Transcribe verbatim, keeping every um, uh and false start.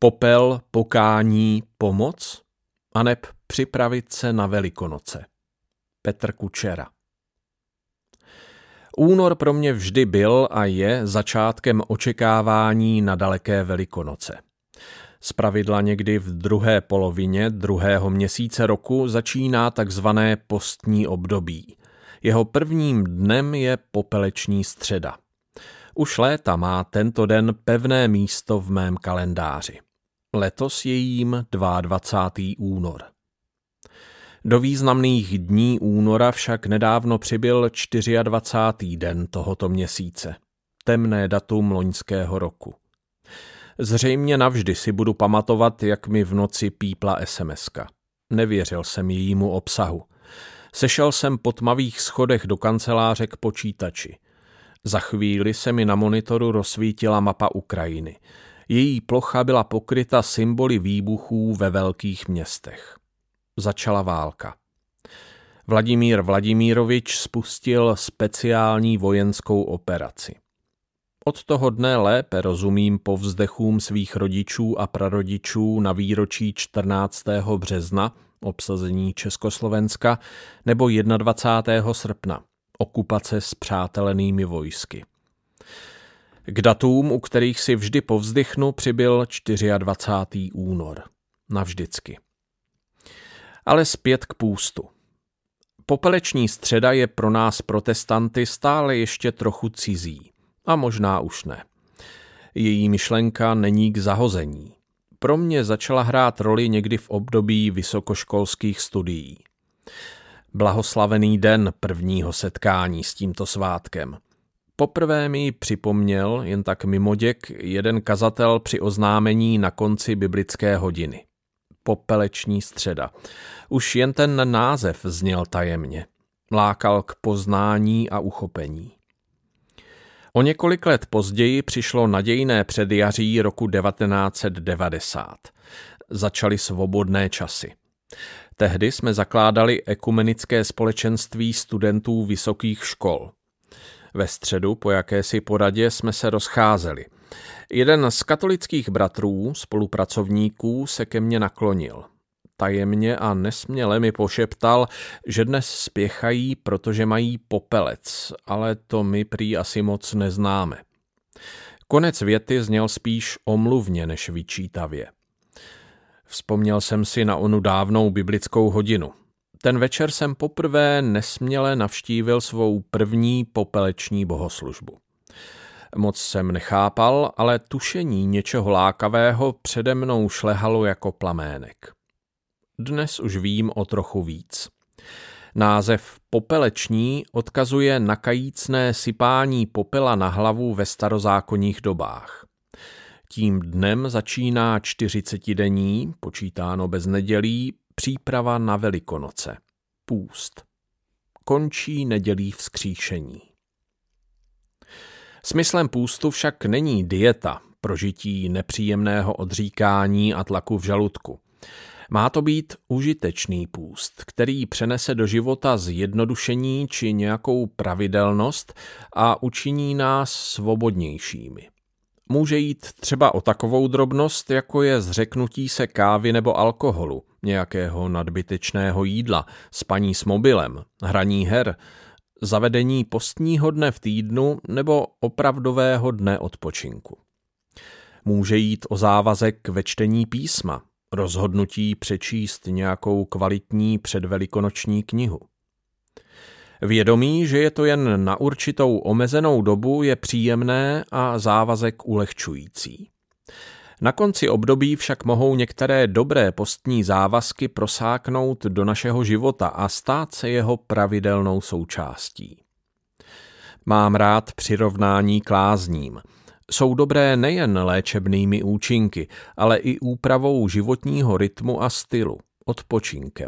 Popel, pokání, pomoc, aneb připravit se na Velikonoce. Petr Kučera. Únor pro mě vždy byl a je začátkem očekávání na daleké Velikonoce. Zpravidla někdy v druhé polovině druhého měsíce roku začíná takzvané postní období. Jeho prvním dnem je popeleční středa. Už léta má tento den pevné místo v mém kalendáři. Letos je jím dvacátého února. Do významných dní února však nedávno přibyl dvacátého čtvrtého den tohoto měsíce, temné datum loňského roku. Zřejmě navždy si budu pamatovat, jak mi v noci pípla esemeska. Nevěřil jsem jejímu obsahu. Sešel jsem po tmavých schodech do kanceláře k počítači. Za chvíli se mi na monitoru rozsvítila mapa Ukrajiny. Její plocha byla pokryta symboly výbuchů ve velkých městech. Začala válka. Vladimír Vladimírovič spustil speciální vojenskou operaci. Od toho dne lépe rozumím povzdechům svých rodičů a prarodičů na výročí čtrnáctého března, obsazení Československa, nebo dvacátého prvního srpna, okupace s přátelenými vojsky. K datům, u kterých si vždy povzdychnu, přibyl dvacátého čtvrtého únor. Navždycky. Ale zpět k půstu. Popeleční středa je pro nás protestanty stále ještě trochu cizí. A možná už ne. Její myšlenka není k zahození. Pro mě začala hrát roli někdy v období vysokoškolských studií. Blahoslavený den prvního setkání s tímto svátkem. Poprvé mi ji připomněl, jen tak mimoděk, jeden kazatel při oznámení na konci biblické hodiny. Popeleční středa. Už jen ten název zněl tajemně. Lákal k poznání a uchopení. O několik let později přišlo nadějné předjaří roku devatenáct set devadesát. Začaly svobodné časy. Tehdy jsme zakládali ekumenické společenství studentů vysokých škol. Ve středu po jakési poradě jsme se rozcházeli. Jeden z katolických bratrů, spolupracovníků, se ke mně naklonil. Tajemně a nesměle mi pošeptal, že dnes spěchají, protože mají popelec, ale to my prý asi moc neznáme. Konec věty zněl spíš omluvně než vyčítavě. Vzpomněl jsem si na onu dávnou biblickou hodinu. Ten večer jsem poprvé nesměle navštívil svou první popeleční bohoslužbu. Moc jsem nechápal, ale tušení něčeho lákavého přede mnou šlehalo jako plamének. Dnes už vím o trochu víc. Název popeleční odkazuje na kajícné sypání popela na hlavu ve starozákonních dobách. Tím dnem začíná čtyřicetidenní, počítáno bez nedělí, příprava na Velikonoce. Půst. Končí nedělí vzkříšení. Smyslem půstu však není dieta, prožití nepříjemného odříkání a tlaku v žaludku. Má to být užitečný půst, který přenese do života zjednodušení či nějakou pravidelnost a učiní nás svobodnějšími. Může jít třeba o takovou drobnost, jako je zřeknutí se kávy nebo alkoholu, nějakého nadbytečného jídla, spaní s mobilem, hraní her, zavedení postního dne v týdnu nebo opravdového dne odpočinku. Může jít o závazek ve čtení písma, rozhodnutí přečíst nějakou kvalitní předvelikonoční knihu. Vědomí, že je to jen na určitou omezenou dobu, je příjemné a závazek ulehčující. Na konci období však mohou některé dobré postní závazky prosáknout do našeho života a stát se jeho pravidelnou součástí. Mám rád přirovnání k lázním. Jsou dobré nejen léčebnými účinky, ale i úpravou životního rytmu a stylu, odpočinkem.